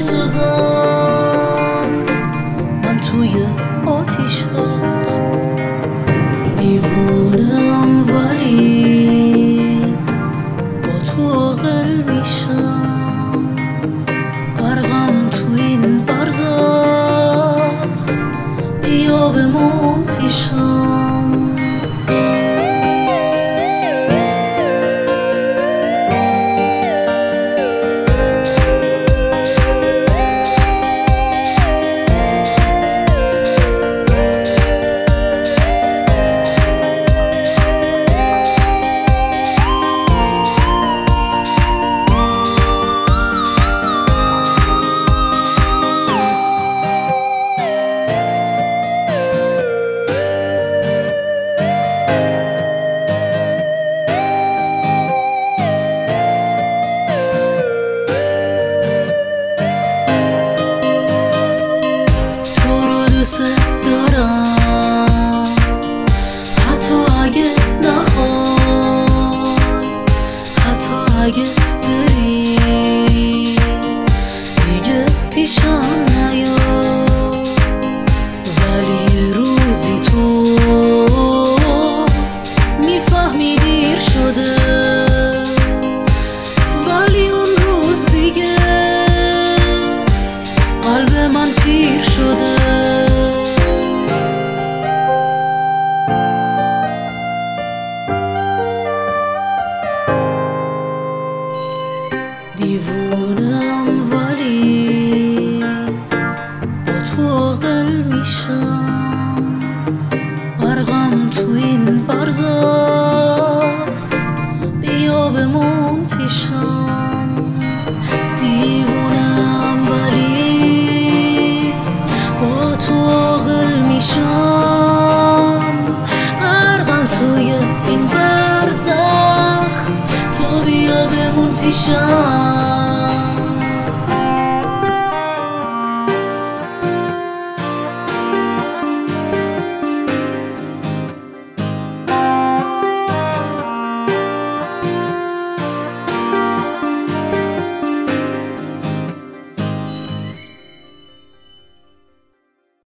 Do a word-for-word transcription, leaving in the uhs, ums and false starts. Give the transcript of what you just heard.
میسوزم من توی آتیشت، دیوونم ولی با تو عاقل میشم، غرقم تو این برزخ، بیا بمون پیشم. دوست دارم حتی اگه نخوای، حتی اگه بری دیگه پیشم نیا، ولی روزی تو میفهمی دیر شده، ولی اون روز دیگه قلب من پیر شده. دیوونم ولی با تو عاقل میشم، غرقم تو این برزخ، بیا بمون پیشم. دیوونم ولی با تو عاقل میشم، غرقم توی این برزخ، تو بیا بمون پیشم.